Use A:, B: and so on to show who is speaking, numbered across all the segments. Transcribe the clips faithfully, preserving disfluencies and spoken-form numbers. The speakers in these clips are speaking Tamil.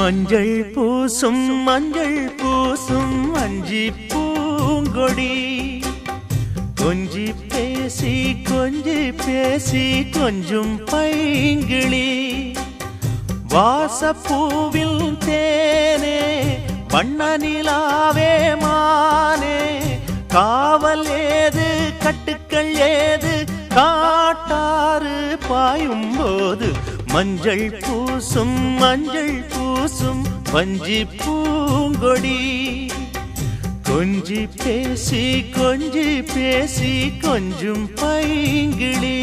A: மஞ்சள் பூசும் மஞ்சள் பூசும் அஞ்சி பூங்கொடி கொஞ்சி பேசி கொஞ்சி பேசி கொஞ்சம் பைங்கிளி வாசப்பூவில் தேனே வண்ண நிலாவே மானே காவல் ஏது கட்டுக்கள் ஏது காட்டாறு பாயும் போது மஞ்சள் பூசும் மஞ்சள் பூசும் வஞ்சி பூங்கொடி கொஞ்சி பேசி கொஞ்சி பேசி கொஞ்சம் பைங்கிளி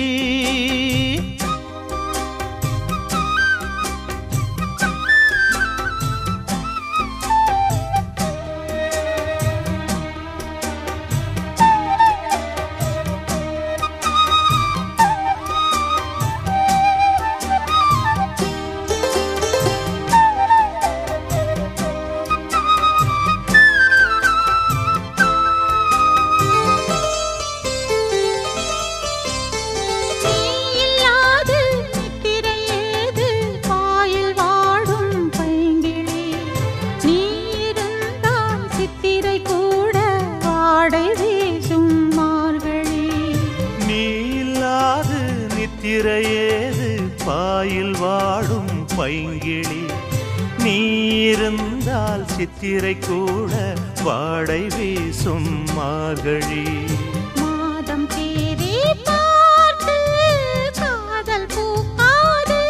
A: திரையேது பாயில் வாடும் பைங்கிளி நீ இருந்தால் சித்திரை கூட வாடை வீசும் மார்கழி
B: மாதம் தேதி பார்த்து காதல் பூக்காது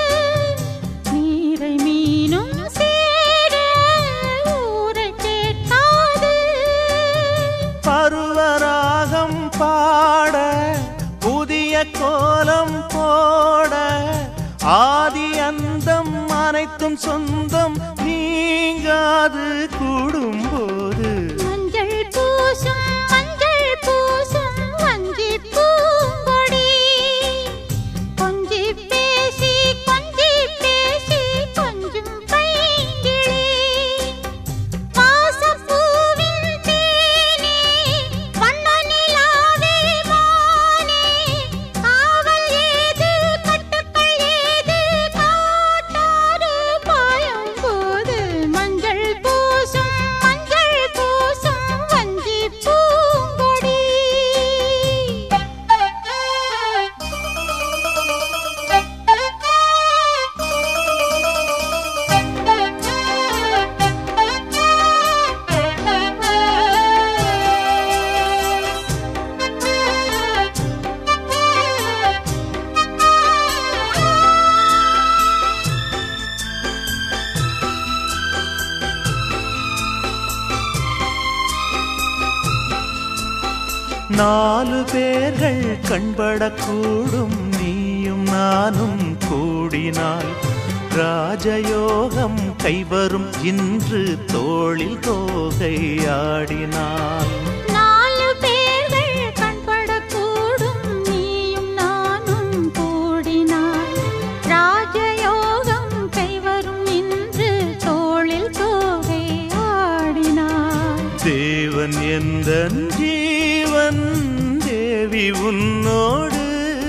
B: நீரை மீனும் சேர ஊரை கேட்காது
A: பருவராகம் பாட புதிய கோலம் போட ஆதி அந்தம் அனைத்தும் சொந்தம் நீங்காது கூடும்போது
B: மஞ்சள் பூசும் மஞ்சள் பூசும் வஞ்சி பூங்கொடி கொஞ்சி பேசி கொஞ்சி பேசி கொஞ்சம் பைங்கிளி வாசப்பூவின் தேனே வண்ண நிலாவே மானே காவல் ஏது கட்டுக்கள் ஏது காட்டாறு பாயும் போது மஞ்சள் பூசும் மஞ்சள் பூசும் வஞ்சி பூங்கொடி
A: நாலு பேர்கள் கண்படக்கூடும் நீயும் நானும் கூடினால் ராஜயோகம் கைவரும் இன்று தோளில் தோகை ஆடினாள்
B: நாலு பேர்கள் கண்படக்கூடும் நீயும் நானும் கூடினாள் ராஜயோகம் கைவரும் இன்று தோளில் தோகை ஆடினாள்
A: தேவன் எந்தன் ஜீவன் தேவி உன்னோடு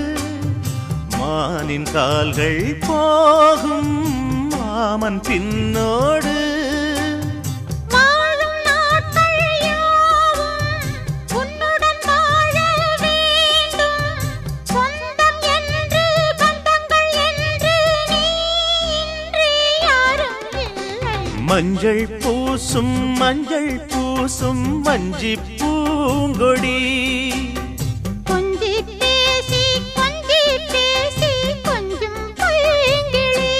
A: மானின் கால்கள் போகும் மாமன் பின்னோடு
B: வாழும் நாட்கள் யாவும் உன்னுடன் வாழ வேண்டும் சொந்தம் என்று பந்தங்கள் என்று நீ இன்றி யாரும் இல்லை
A: மஞ்சள் பூசும் மஞ்சள் பூசும் வஞ்சி பூங்கொடி
B: கொஞ்சி பேசி கொஞ்சி பேசி கொஞ்சம் பைங்கிளி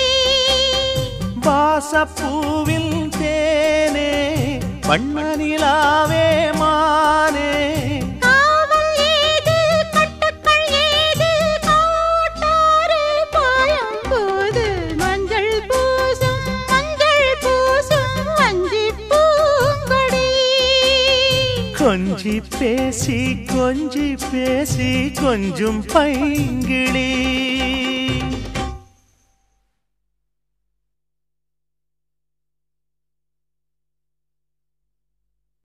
A: வாசப்பூவில் தேனே வண்ண நிலாவே மானே
B: காவல் ஏது கட்டுக்கள் ஏது காட்டாறு பாயும் போது மஞ்சள் பூசும் மஞ்சள் பூசும் வஞ்சி பூங்கொடி
A: கொஞ்சி பேசி கொஞ்சி பேசி கொஞ்சம் பைங்கிளி